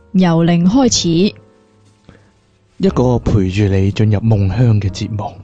由零開始， 一個陪住你進入夢鄉嘅節目。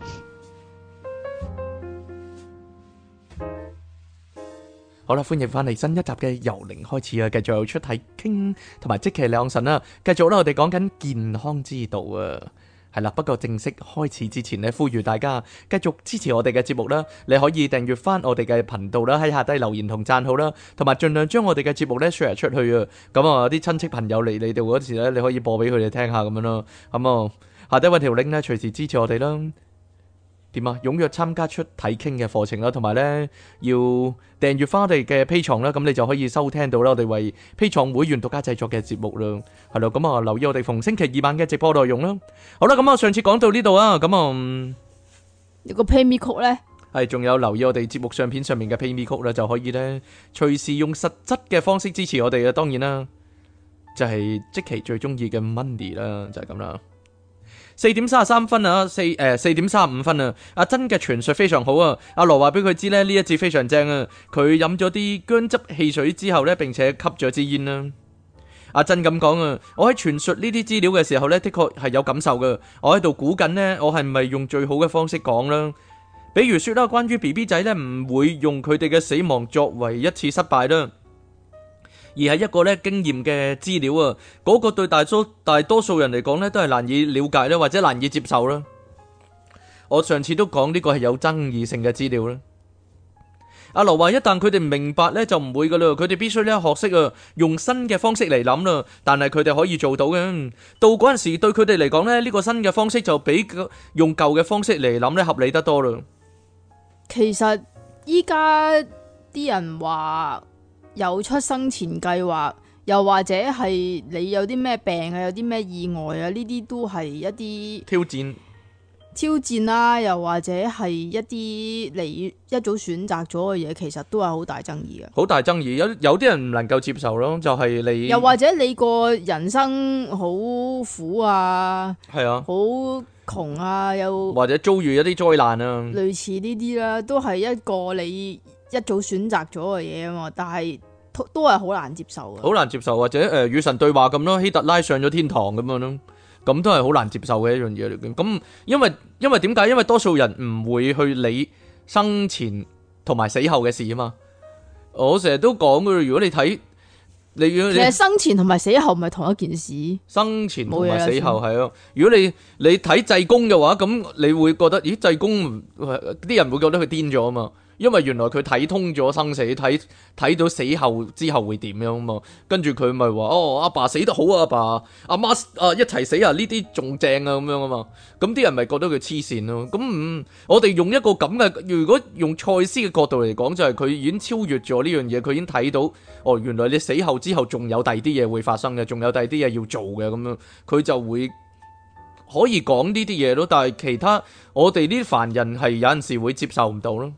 好啦，歡迎翻嚟新一集嘅由零開始啊！繼續有出體傾同埋即其兩神啦，繼續啦，我哋講緊健康之道啊，係啦。不過正式開始之前呢，呼籲大家繼續支持我哋嘅節目啦。你可以訂閱翻我哋嘅頻道啦，喺下低留言同讚好啦，同埋盡量將我哋嘅節目咧 share 出去啊。咁啊，啲親戚朋友嚟你哋嗰時咧，你可以播俾佢哋聽下咁樣咯。咁啊，下低搵條 link 咧，隨時支持我哋啦。點啊？踴躍參加出體傾嘅課程啦，同埋咧要訂閱翻我哋嘅 Patreon啦，咁你就可以收聽到啦。我哋為 Patreon 會員獨家製作嘅節目啦，係咯。咁啊，留意我哋逢星期二晚嘅直播內容啦。好啦，咁啊，上次講到呢度啊，咁啊， 有個 Pay Me Code 咧， 係仲有留意我哋節目相片上面嘅 Pay Me Code 啦，就可以咧隨時用實質嘅方式支持我哋啊。當然啦，就係即期最中意嘅 Money 啦，就係咁啦。4:33啊，4:35分啊！阿珍嘅傳述非常好啊！阿羅話俾佢知咧，呢一節非常正啊！佢飲咗啲薑汁汽水之後咧，並且吸咗支煙啦。阿珍咁講啊，我喺傳述呢啲資料嘅時候咧，的確係有感受噶。我喺度估緊呢，我係咪用最好嘅方式講啦？比如說啦，關於 BB 仔咧，唔會用佢哋嘅死亡作為一次失敗啦。而係一個咧經驗嘅資料啊，嗰個對大多數人嚟講咧都係難以了解啦，或者難以接受啦。我上次都講呢個係有爭議性嘅資料啦。阿羅話一旦佢哋明白咧就唔會噶啦，佢哋必須咧學識啊用新嘅方式嚟諗啦，但係佢哋可以做到嘅。到嗰陣時對佢哋嚟講咧，呢個新嘅方式就比用舊嘅方式嚟諗咧合理得多啦。 其實依家啲人話有出生前計劃，又或者係你有啲咩病啊，有啲咩意外啊，呢啲都係一啲挑戰啦，又或者係一啲你一早選擇咗嘅嘢，其實都係好大爭議嘅。 好大爭議，有啲人唔能夠接受咯，就係你又或者你個人生好苦啊， 係啊， 好窮啊，又或者遭遇一啲災難啊， 類似呢啲啦，都係一個你一早選擇咗嘅嘢啊嘛，但係都係好難接受嘅。 好難接受，或者與神對話咁咯，希特拉上咗天堂咁樣咯，咁都係好難接受嘅一樣嘢嚟嘅。咁因為點解？因為多數人唔會去理生前同埋死後嘅事啊嘛。我成日都講嘅，如果你睇你其實生前同埋死後唔係同一件事。生前同埋死後係咯。如果你睇濟公嘅話，咁你會覺得，咦，濟公啲人會覺得佢癲咗啊嘛。因為原來佢睇通咗生死，睇到死後之後會點樣嘛，跟住佢咪話阿爸死得好啊，阿爸阿媽一齊死啊，呢啲仲正啊咁樣啊嘛，咁啲人咪覺得佢黐線咯。咁我哋用一個咁嘅，如果用賽斯嘅角度嚟講，就係佢已經超越咗呢樣嘢，佢已經睇到原來你死後之後仲有第二啲嘢會發生嘅，仲有第二啲嘢要做嘅咁樣，佢就會可以講呢啲嘢咯。但係其他我哋呢啲凡人係有陣時會接受唔到咯。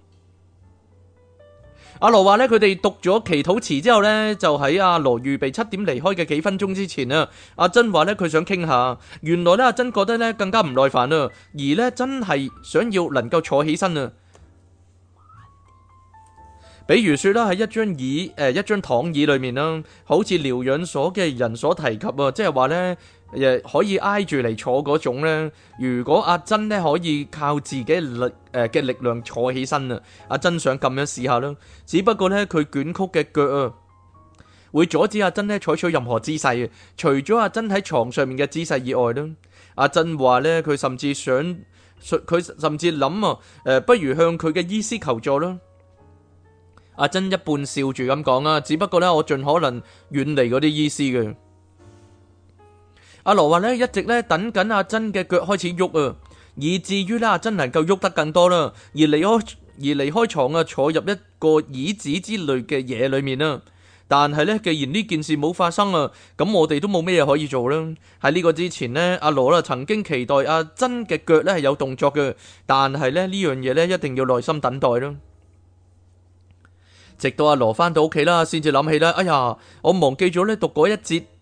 阿羅話咧，佢哋讀咗祈禱詞之後呢，就喺阿羅預備7點離開嘅幾分鐘之前啊，阿珍話呢，佢想傾下。原來呢，阿珍覺得呢更加唔耐煩啦，而呢真係想要能夠坐起身啊。比如說啦，喺一張躺椅裏面啦，好似療養所嘅人所提及啊，即係話呢，可以挨住嚟坐嗰種呢。如果阿珍呢可以靠自己嘅力量坐起身啊，阿珍想咁樣試下啦。只不過呢，佢捲曲嘅腳啊，會阻止阿珍呢採取任何姿勢，除咗阿珍喺床上面嘅姿勢以外啦。阿珍話呢，佢甚至諗不如向佢嘅醫師求助啦。阿珍一半笑住咁講啊，只不過呢，我盡可能遠離嗰啲醫師嘅。阿羅話呢，一直呢等緊阿珍嘅腳開始喐啊，以至於呢阿珍能夠喐得更多啦，而離開床啊，坐入一個椅子之類嘅嘢裏面啦。但係呢，既然呢件事冇發生啊，咁我哋都冇咩嘢可以做啦。喺呢個之前呢，阿羅曾經期待阿珍嘅腳呢係有動作嘅，但係呢樣嘢呢一定要耐心等待啦。直到阿羅翻到屋企啦，先至諗起啦，哎呀，我忘記咗咧讀嗰一節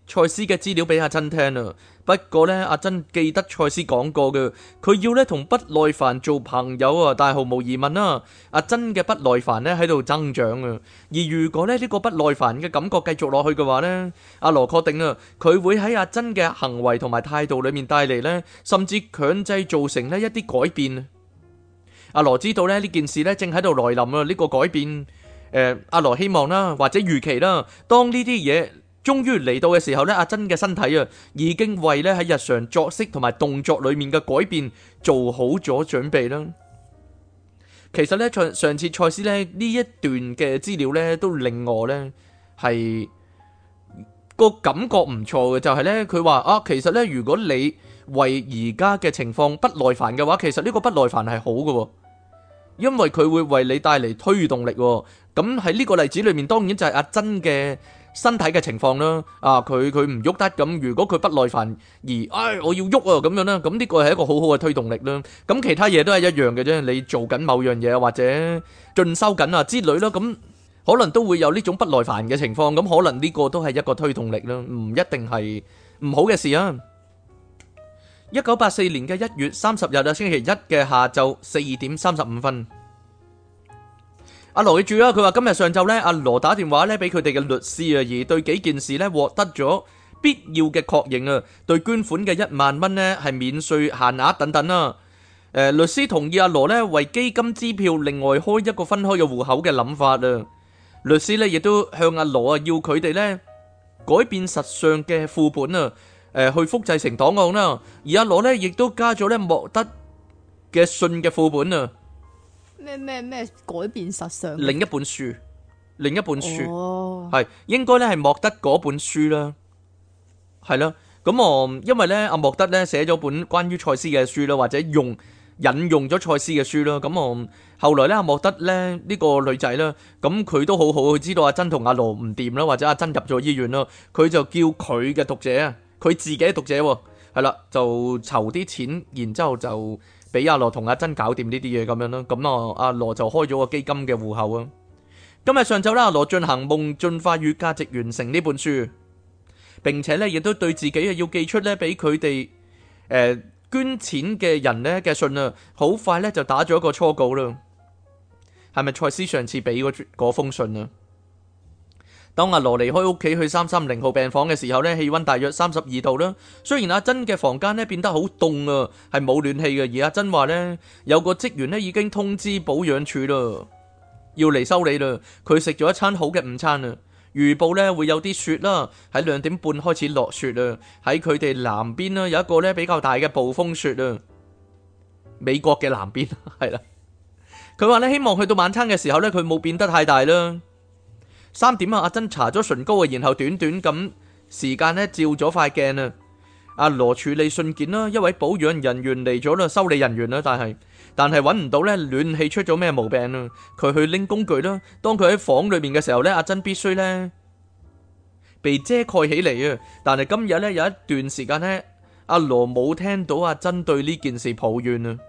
賽斯嘅資料俾阿珍聽啊。不過呢，阿珍記得賽斯講過嘅，佢要呢同不耐煩做朋友啊。但係毫無疑問啦，阿珍嘅不耐煩呢喺度增長啊。而如果呢個不耐煩嘅感覺繼續落去嘅話呢，阿羅確定啊，佢會喺阿珍嘅行為同埋態度裏面帶嚟呢，甚至強制造成呢一啲改變。阿羅知道呢件事呢正喺度來臨啊。呢個改變，阿羅希望啦，或者預期啦，當呢啲嘢終於嚟到嘅時候呢，阿珍嘅身體啊，已經為呢喺日常作息同埋動作裏面嘅改變做好咗準備啦。其實呢，上次賽斯呢一段嘅資料呢，都令我呢係個感覺唔錯嘅，就係呢，佢話啊，其實呢，如果你為而家嘅情況不耐煩嘅話，其實呢個不耐煩係好嘅，因為佢會為你帶嚟推動力。咁喺呢個例子裏面，當然就係阿珍嘅身體嘅情況啦，佢唔喐得，咁如果佢不耐煩而我要喐啊咁樣啦，咁呢個係一個好好嘅推動力啦。咁其他嘢都係一樣嘅啫，你做緊某樣嘢或者進修緊啊之類啦，咁可能都會有呢種不耐煩嘅情況，咁可能呢個都係一個推動力啦，唔一定係唔好嘅事啊。1984年嘅1月30日啊，星期一嘅下晝4點35分。阿羅記住啦，佢話今日上晝咧，阿羅打電話咧俾佢哋嘅律師啊，而對幾件事咧獲得咗必要嘅確認啊，對捐款嘅1萬蚊咧係免稅限額等等啦。律師同意阿羅咧為基金支票另外開一個分開嘅戶口嘅諗法啊。律師咧亦都向阿羅啊要佢哋咧改變實相嘅副本啊，去複製成檔案啦。而阿羅咧亦都加咗咧莫德嘅信嘅副本啊。 咩改變實相？ 另一本書係應該咧係莫德嗰本書啦，係啦。咁因為咧阿莫德咧寫咗本關於賽斯嘅書啦，或者引用咗賽斯嘅書啦。咁後來咧阿莫德咧呢個女仔啦，咁佢都好好，佢知道阿珍同阿羅唔掂啦，或者阿珍入咗醫院啦，佢就叫佢嘅讀者啊，佢自己嘅讀者係啦，就籌啲錢，然之後就俾阿羅同阿珍搞掂呢啲嘢咁樣啦。咁阿羅就開咗個基金嘅戶口啊。今日上晝啦，阿羅進行夢進化與價值完成呢本書，並且咧亦都對自己要寄出咧俾佢哋捐錢嘅人咧嘅信啊，好快咧就打咗一個初稿啦。係咪賽斯上次俾嗰封信啊？當阿羅離開屋企去330號病房嘅時候呢，氣溫大約32度啦。雖然阿珍嘅房間呢變得好凍啊，係冇暖氣嘅，而阿珍話呢，有個職員呢已經通知保養處啦，要嚟修理啦。佢食咗一餐好嘅午餐啊。預報呢會有啲雪啦，喺2點半開始落雪啊。喺佢哋南邊啦，有一個呢比較大嘅暴風雪啊。美國嘅南邊係啦。佢話呢，希望去到晚餐嘅時候呢，佢冇變得太大啦。3點啊，阿珍搽咗唇膏啊，然後短短咁時間呢照咗塊鏡啊。阿羅處理信件啦，一位保養人員嚟咗啦，修理人員啦，但係揾唔到呢暖氣出咗咩毛病啊。佢去拎工具啦，當佢喺房裏面嘅時候呢，阿珍必須呢被遮蓋起嚟啊。但係今日呢，有一段時間呢，阿羅冇聽到阿珍對呢件事抱怨啊。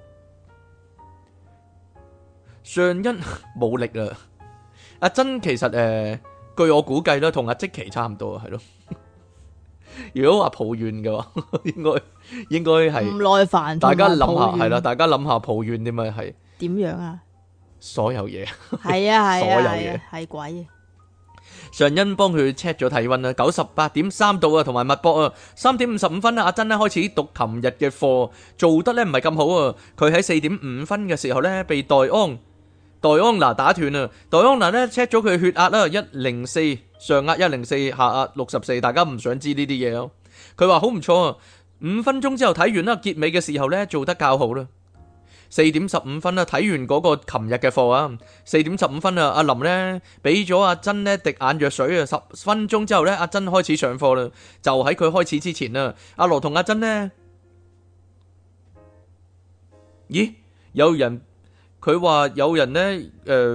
上因冇力啊。阿珍其實據我估計啦，同阿積奇差唔多係咯。如果話抱怨嘅話，應該係唔耐煩。 大家諗下係啦，大家諗下抱怨啲咪係點樣啊？ 所有嘢係啊， 所有嘢係鬼。 上恩幫佢 check 咗體溫啦，98.3度啊，同埋脈搏啊，3點55分啦。阿珍咧開始讀琴日嘅課，做得咧唔係咁好啊。佢喺4點5分嘅時候咧被戴安娜打斷啊！戴安娜咧 check 咗佢血壓啦，104，上壓104，下壓64。大家唔想知呢啲嘢咯。佢話好唔錯啊，5分鐘之後睇完啦，結尾嘅時候咧做得較好啦。4點15分啦，睇完嗰個琴日嘅課啊。4點15分啊，阿林咧俾咗阿珍咧滴眼藥水啊。10分鐘之後咧，阿珍開始上課啦。就喺佢開始之前啊，阿羅同阿珍咧，咦？佢話有人呢，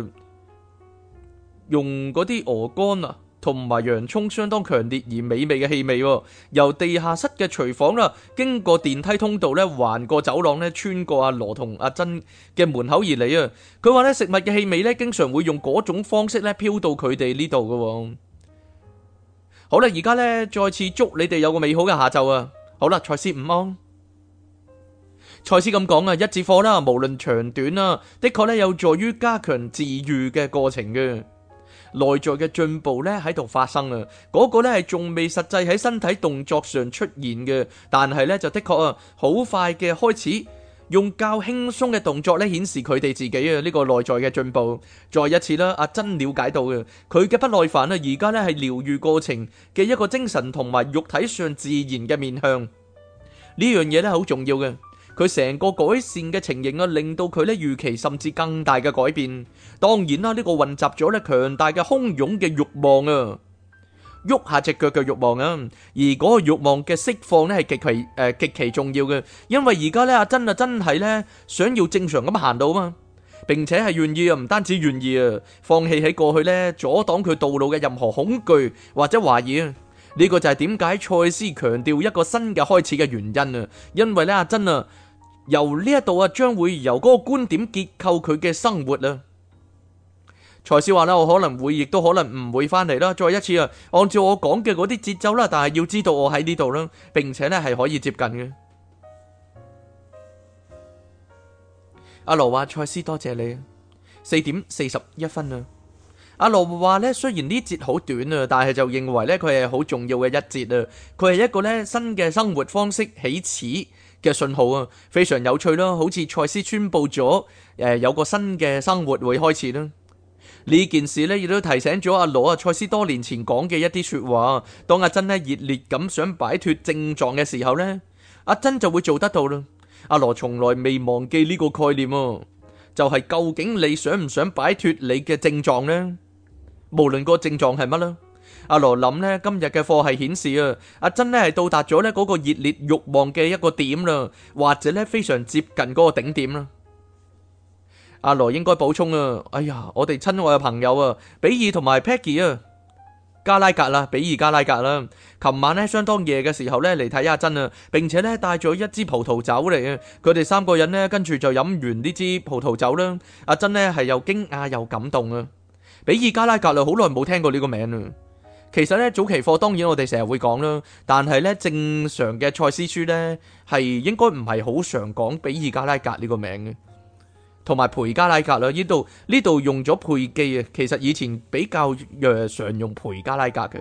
用嗰啲鵝肝啊，同埋洋蔥相當強烈而美味嘅氣味，由地下室嘅廚房啦，經過電梯通道咧，橫過走廊咧，穿過阿羅同阿珍嘅門口而嚟啊！佢話咧，食物嘅氣味咧，經常會用嗰種方式咧，飄到佢哋呢度嘅。 好啦，而家呢，再次祝你哋有個美好嘅下晝啊！好啦，賽斯午安。賽斯咁講啊，一節課啦，無論長短啦，的確呢有助於加強治愈嘅過程嘅。內在嘅進步咧喺度發生啊，嗰個咧係仲未實際喺身體動作上出現嘅，但係咧就的確啊，好快嘅開始用較輕鬆嘅動作咧顯示佢哋自己啊呢個內在嘅進步。再一次啦，阿珍了解到嘅佢嘅不耐煩啊，而家咧係療愈過程嘅一個精神同埋肉體上自然嘅面向，呢樣嘢咧好重要嘅。佢成個改善嘅情形啊，令到佢咧預期甚至更大嘅改變。當然啦，呢個混雜咗咧強大嘅洶湧嘅慾望啊，喐下隻腳嘅慾望啊，而嗰個慾望嘅釋放咧係極其重要嘅，因為而家咧阿珍啊真係咧想要正常咁行到啊嘛，並且係願意啊，唔單止願意啊，放棄喺過去咧阻擋佢道路嘅任何恐懼或者懷疑啊。呢個就係點解賽斯強調一個新嘅開始嘅原因啊，因為咧阿珍啊。由呢一度啊，將會由嗰個觀點結構佢嘅生活啦。賽斯話啦，我可能會，亦都可能唔會翻嚟啦。再一次啊，按照我講嘅嗰啲節奏啦，但係要知道我喺呢度啦，並且咧係可以接近嘅。阿羅話：賽斯多謝你。4:41啊。阿羅話咧，雖然呢節好短啊，但係就認為咧佢係好重要嘅一節啊。佢係一個咧新嘅生活方式起始嘅信號啊，非常有趣啦，好似賽斯宣布咗有個新嘅生活會開始啦。呢件事呢，亦都提醒咗阿羅啊，賽斯多年前講嘅一啲說話。當阿珍呢熱烈咁想擺脫症狀嘅時候呢，阿珍就會做得到啦。阿羅從來未忘記呢個概念啊，就係究竟你想唔想擺脫你嘅症狀呢？無論個症狀係乜啦。阿羅諗呢，今日嘅課係顯示啊，阿珍呢係到達咗呢嗰個熱烈慾望嘅一個點啦，或者呢非常接近嗰個頂點啦。阿羅應該補充啊，哎呀，我哋親愛嘅朋友啊，比爾同埋 Peggy 啊，加拉格啦，比爾加拉格啦，琴晚呢相當夜嘅時候呢嚟睇阿珍啊，並且呢帶咗一支葡萄酒嚟啊，佢哋三個人呢跟住就飲完呢支葡萄酒啦。阿珍呢係又驚訝又感動啊。比爾加拉格啊，好耐冇聽過呢個名啊。其實咧早期課當然我哋成日會講啦，但係咧正常嘅賽斯書咧係應該唔係好常講比爾加拉格呢個名嘅，同埋培加拉格啦，呢度用咗佩基啊，其實以前比較常用培加拉格嘅。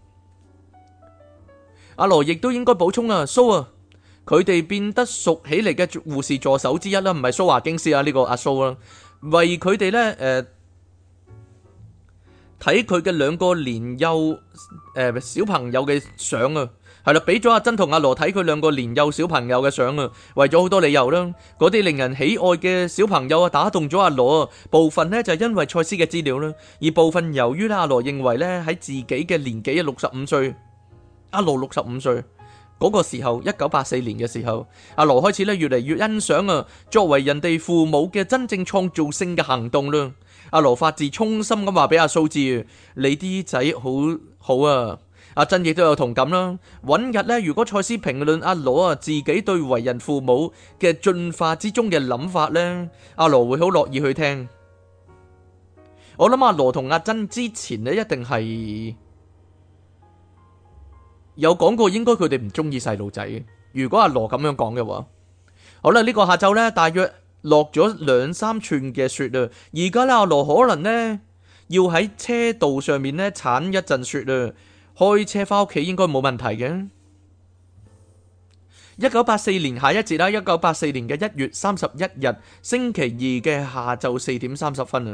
阿羅亦都應該補充啊，蘇啊，佢哋變得熟起嚟嘅護士助手之一啦，唔係蘇華京斯啊，呢個阿蘇啦，為佢哋咧睇佢嘅兩個年幼小朋友嘅相啊，係啦，俾咗阿珍同阿羅睇佢兩個年幼小朋友嘅相啊，為咗好多理由啦，嗰啲令人喜愛嘅小朋友啊，打動咗阿羅啊，部分呢就係因為賽斯嘅資料啦，而部分由於阿羅認為呢喺自己嘅年紀65歲，阿羅65歲嗰個時候，1984年嘅時候，阿羅開始呢越嚟越欣賞啊，作為人哋父母嘅真正創造性嘅行動啦。阿羅發自衷心咁話俾阿蘇知，你啲仔好好啊！阿珍亦都有同感啦。揾日呢，如果賽斯評論阿羅啊自己對為人父母嘅進化之中嘅諗法呢，阿羅會好樂意去聽。我諗阿羅同阿珍之前呢，一定係有講過，應該佢哋唔中意細路仔嘅。如果阿羅咁樣講嘅話，好啦，呢個下晝呢，大約落咗2-3寸嘅雪啊！而家咧，阿羅可能呢要喺車道上面呢鏟一陣雪啊，開車翻屋企應該冇問題嘅。1984年下一節啦，1984年嘅1月31日星期二嘅下晝4:30啊。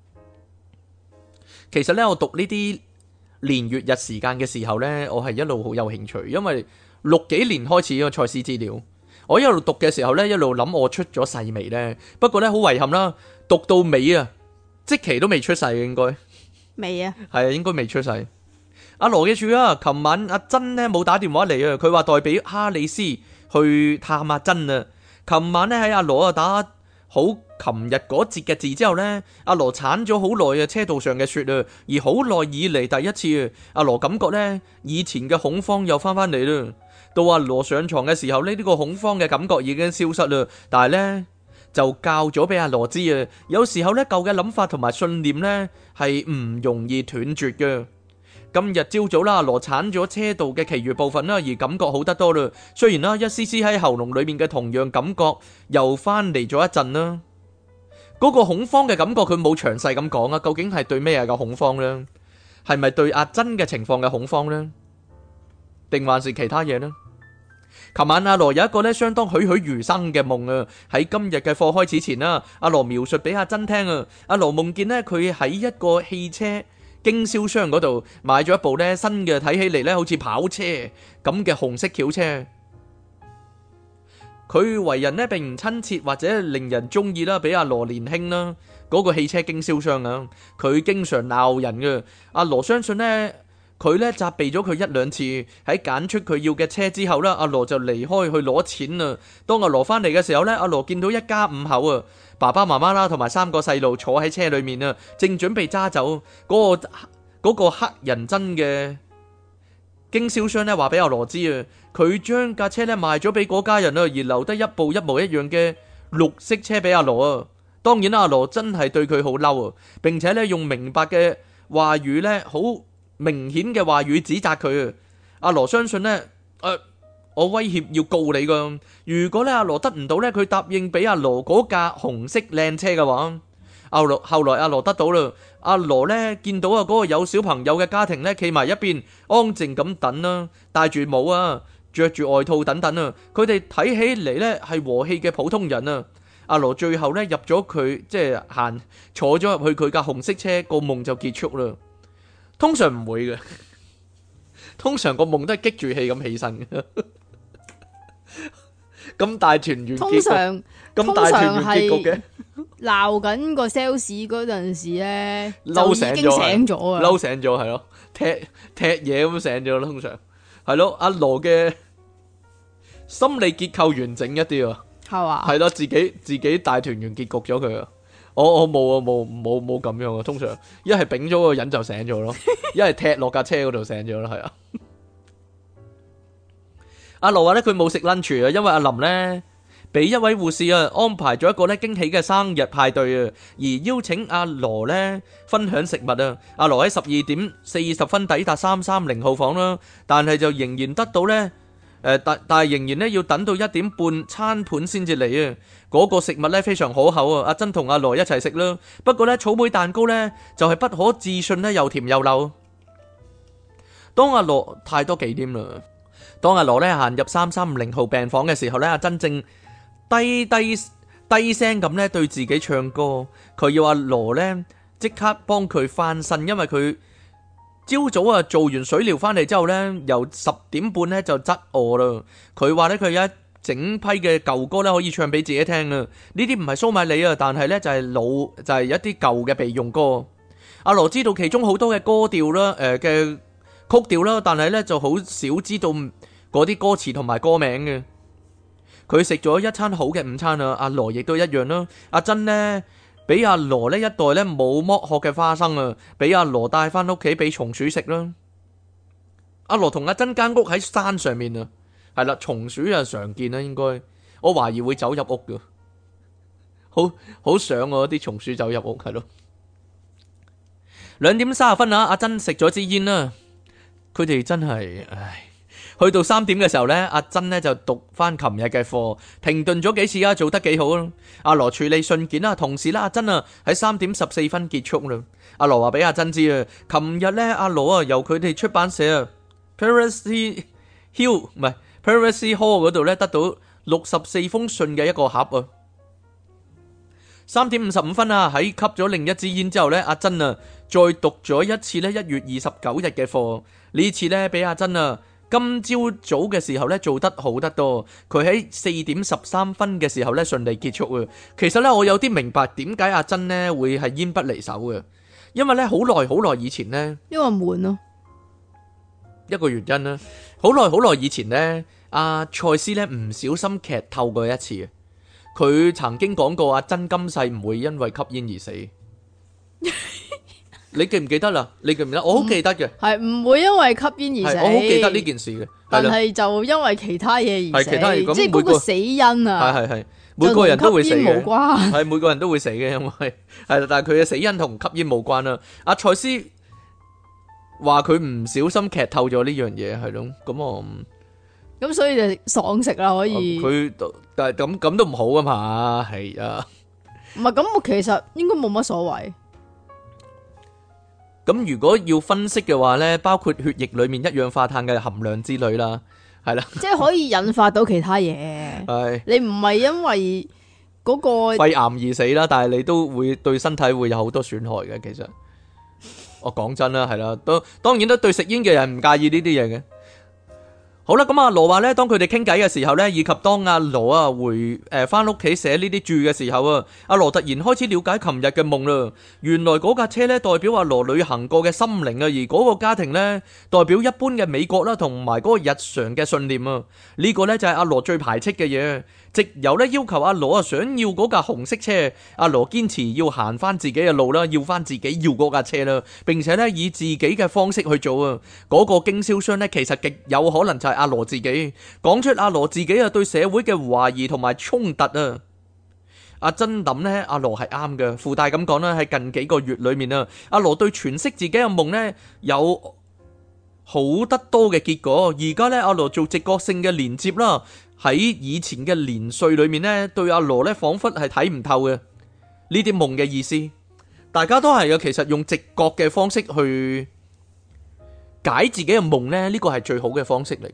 其實呢，我讀呢啲年月日時間嘅時候呢，我係一路好有興趣，因為60幾年開始個賽斯資料。我一路讀嘅時候呢，一路諗我出咗世未呢？不過呢，好遺憾啦，讀到尾啊，即期都未出世嘅應該。 未啊？ 係啊，應該未出世。阿羅嘅住啊，琴晚阿珍呢冇打電話嚟啊，佢話代表哈里斯去探阿珍啊。琴晚呢喺阿羅啊打好琴日嗰節嘅字之後呢，阿羅鏟咗好耐啊車道上嘅雪啊，而好耐以嚟第一次啊，阿羅感覺呢以前嘅恐慌又翻嚟啦。到阿羅上床嘅時候呢，呢個恐慌嘅感覺已經消失啦。但係呢，就教咗俾阿羅知啊，有時候呢舊嘅諗法同埋信念呢係唔容易斷絕嘅。 今日朝早啦，阿羅鏟咗車道嘅其餘部分啦，而感覺好得多啦。雖然啦，一絲絲喺喉嚨裏面嘅同樣感覺又翻嚟咗一陣啦。嗰個恐慌嘅感覺佢冇詳細咁講啊，究竟係對咩嘅恐慌呢？係咪對阿珍嘅情況嘅恐慌呢？定還是其他嘢呢？琴晚阿羅有一個咧相當栩栩如生嘅夢啊！喺今日嘅課開始前啦，阿羅描述俾阿珍聽啊。阿羅夢見呢，佢喺一個汽車經銷商嗰度買咗一部咧新嘅，睇起嚟咧好似跑車咁嘅紅色轎車。佢為人呢並唔親切或者令人中意啦，比阿羅年輕啦。嗰個汽車經銷商啊，佢經常鬧人嘅。阿羅相信呢，佢咧責備咗佢一兩次，喺揀出佢要嘅車之後咧，阿羅就離開去攞錢啦。當阿羅翻嚟嘅時候咧，阿羅見到一家五口啊，爸爸媽媽啦同埋3個細路坐喺車裏面啊，正準備揸走。嗰個黑人憎嘅經銷商咧話俾阿羅知啊，佢將架車咧賣咗俾嗰家人啊，而留低一部一模一樣嘅綠色車俾阿羅啊。當然啦，阿羅真係對佢好嬲啊，並且咧用明白嘅話語咧好明顯嘅話語指責佢啊！阿羅相信呢，我威脅要告你噶。如果咧阿羅得唔到呢，佢答應俾阿羅嗰架紅色靚車嘅話，後來阿羅得到啦。阿羅呢見到啊嗰個有小朋友嘅家庭呢，企埋一邊安靜咁等啦，戴住帽啊，着住外套等等啊。佢哋睇起嚟呢係和氣嘅普通人啊。阿羅最後呢入咗佢即係坐咗入去佢架紅色車，個夢就結束啦。通常唔會嘅，通常個夢都係激住氣咁起身嘅。咁大團圓結局，咁大團圓結局嘅， 鬧緊個 sales 嗰陣時咧， 嬲就已經醒咗啊！ 嬲醒咗係咯，踢嘢咁醒咗咯，通常係咯。阿羅嘅心理結構完整一啲啊， 係嘛？ 係咯，自己大團圓結局咗佢啊。我冇啊，冇咁樣啊。通常一係丙咗個人就醒咗咯，一係踢落架車嗰度醒咗咯，係啊。阿羅話咧佢冇食 lunch 啊，因為阿林咧俾一位護士啊安排咗一個咧驚喜嘅生日派對啊，而邀請阿羅咧分享食物啊。阿羅喺12:40抵達330號房啦，但係就仍然得到咧。但係仍然咧要等到1點半餐盤先至嚟啊！嗰個食物咧非常可口啊！阿珍同阿羅一齊食啦。不過咧草莓蛋糕咧就係不可置信咧又甜又漏。當阿羅太多忌廉啦。當阿羅咧行入330號病房嘅時候咧，阿珍正低聲咁咧對自己唱歌。佢要阿羅咧即刻幫佢翻身，因為佢朝早啊做完水療翻嚟之後呢，由10點半呢就窒餓啦。佢話呢，佢有一整批嘅舊歌呢可以唱俾自己聽啊。呢啲唔係蘇米里啊，但係呢就係一啲舊嘅備用歌。阿羅知道其中好多嘅歌調啦，嘅曲調啦，但係呢就好少知道嗰啲歌詞同埋歌名嘅。佢食咗一餐好嘅午餐啊，阿羅亦都一樣啦。阿珍呢，俾阿羅呢一袋呢冇剝殼嘅花生啊，俾阿羅帶翻屋企俾松鼠食啦。阿羅同阿珍間屋喺山上面啊，係啦，松鼠啊常見啦，應該我懷疑會走入屋噶，好想啊啲松鼠走入屋係咯。2:30啊，阿珍食咗支煙啦，佢哋真係唉。去到3點嘅時候呢，阿珍呢就讀翻琴日嘅課，停頓咗幾次啊，做得幾好啦。阿羅處理信件啦，同時啦，阿珍啊喺3:14結束啦。阿羅話俾阿珍知啊，琴日呢，阿羅啊由佢哋出版社啊 Paris Hall 嗰度呢得到64封信嘅一個盒啊。3:55啊，喺吸咗另一支煙之後呢，阿珍啊再讀咗一次呢1月29日嘅課。呢次呢，俾阿珍啊今朝早嘅時候咧做得好得多，佢喺4:13嘅時候咧順利結束啊。其實咧我有啲明白點解阿珍咧會係煙不離手嘅，因為咧好耐以前咧， 因為悶咯， 一個原因啦。好耐以前咧，阿賽斯咧唔小心劇透過一次，佢曾經講過阿珍今世唔會因為吸煙而死。你記唔記得啦？你記唔記得？我好記得嘅， 係唔會因為吸煙而死。 我好記得呢件事嘅， 但係就因為其他嘢而死， 其他嘢即係嗰個死因啊。 係每個人都會死嘅， 無關係每個人都會死嘅，因為係但係佢嘅死因同吸煙無關啦。阿賽斯話佢唔小心劇透咗呢樣嘢，係咯，咁我咁所以就爽食啦，可以。 佢但係咁都唔好噶嘛，係啊。 唔係咁，我其實應該冇乜所謂。 咁如果要分析嘅話咧，包括血液裏面一氧化碳嘅含量之類啦，係啦， 即係可以引發到其他嘢。 係你唔係因為嗰個肺癌而死啦，但係你都會對身體會有好多損害嘅。其實我講真啦，係啦，都當然都對食煙嘅人唔介意呢啲嘢嘅。好啦，咁阿羅話咧，當佢哋傾偈嘅時候咧，以及當阿羅啊翻屋企寫呢啲注嘅時候啊，阿羅突然開始了解琴日嘅夢啦。原來嗰架車咧代表阿羅旅行過嘅心靈啊，而嗰個家庭咧代表一般嘅美國啦，同埋嗰個日常嘅信念啊。呢個咧就係阿羅最排斥嘅嘢。藉由咧要求阿羅啊想要嗰架紅色車，阿羅堅持要行翻自己嘅路啦，要翻自己要嗰架車啦，並且咧以自己嘅方式去做啊。嗰個經銷商咧其實極有可能就係阿羅自己，講出阿羅自己啊對社會嘅懷疑同埋衝突啊。阿珍諗呢，阿羅係啱嘅，附帶咁講啦，喺近幾個月裏面啊，阿羅對詮釋自己嘅夢呢有好得多嘅結果。而家呢，阿羅做直覺性嘅連接啦。喺以前嘅年歲裏面呢，對阿羅呢彷彿係睇唔透嘅呢啲夢嘅意思。大家都係嘅，其實用直覺嘅方式去解自己嘅夢呢，呢個係最好嘅方式嚟嘅。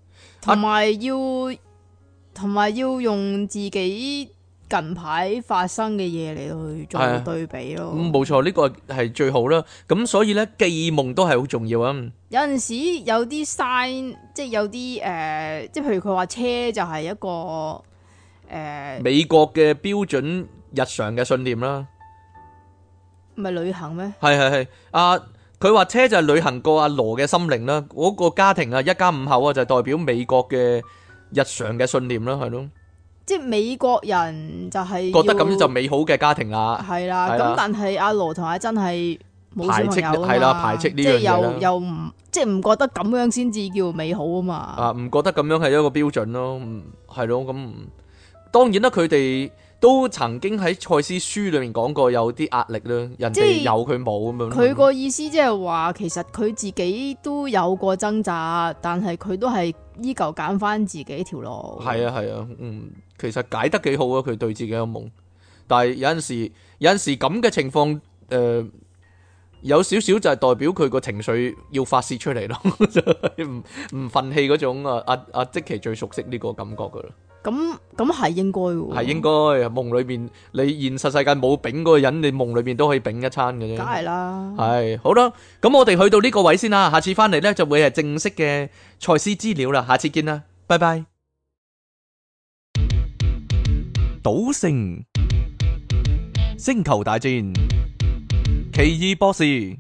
同埋要用自己近排發生嘅嘢嚟去做對比咯。 冇錯，呢個係最好啦。咁所以呢，記夢都係好重要啊。 有陣時有啲 sign， 即係有啲即係譬如佢話車就係一個美國嘅標準日常嘅信念啦。 唔係旅行咩？ 係佢話車就係旅行過阿羅嘅心靈啦。嗰個家庭啊，一家五口啊，就代表美國嘅日常嘅信念啦，係咯。即係美國人就係覺得咁就美好嘅家庭啦。 係啦，咁但係阿羅同阿珍係冇小朋友啊嘛， 係啦，排斥呢樣嘢啦， 又唔即係唔覺得咁樣先至叫美好啊嘛。啊， 唔覺得咁樣係一個標準咯，係咯，咁當然啦，佢哋都曾經喺賽斯書裏面講過有啲壓力啦，人哋有佢冇咁樣。佢個意思即係話，其實佢自己都有過掙扎，但係佢都係依舊揀翻自己條路。 係啊，其實解得幾好啊，佢對自己嘅夢。但係有陣時咁嘅情況，有少少就係代表佢個情緒要發泄出嚟咯，唔憤氣嗰種啊。阿即其最熟悉呢個感覺噶啦。 咁係應該嘅， 係應該。夢裏面你現實世界冇丙嗰個人，你夢裏面都可以丙一餐嘅啫。 梗係啦。 係好啦，咁我哋去到呢個位先啦，下次翻嚟呢，就會係正式嘅賽斯資料啦。下次見啦，拜拜。賭聖、星球大戰、奇異博士，你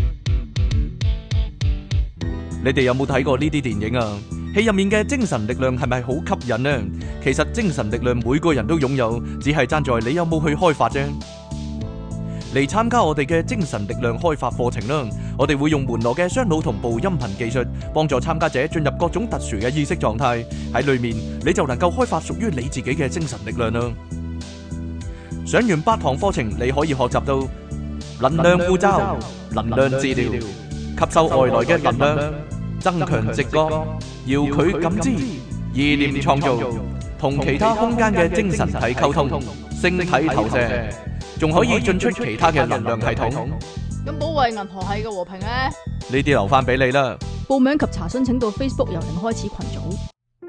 哋有冇睇過呢啲電影啊？戲入面嘅精神力量係咪好吸引呢？其實精神力量每個人都擁有，只係爭在你有冇去開發啫。嚟參加我哋嘅精神力量開發課程啦！我哋會用門羅嘅雙腦同步音頻技術，幫助參加者進入各種特殊嘅意識狀態。喺裏面你就能夠開發屬於你自己嘅精神力量啦！上完8堂課程，你可以學習到能量護罩、能量治療、吸收外來嘅能量、增強直覺、遙距感知、意念創造、同其他空間嘅精神體溝通、星體投射，仲可以進出其他嘅能量系統。 咁保衛銀河系嘅和平咧？ 呢啲留翻俾你啦。 報名及查詢請到 Facebook 由零開始群組。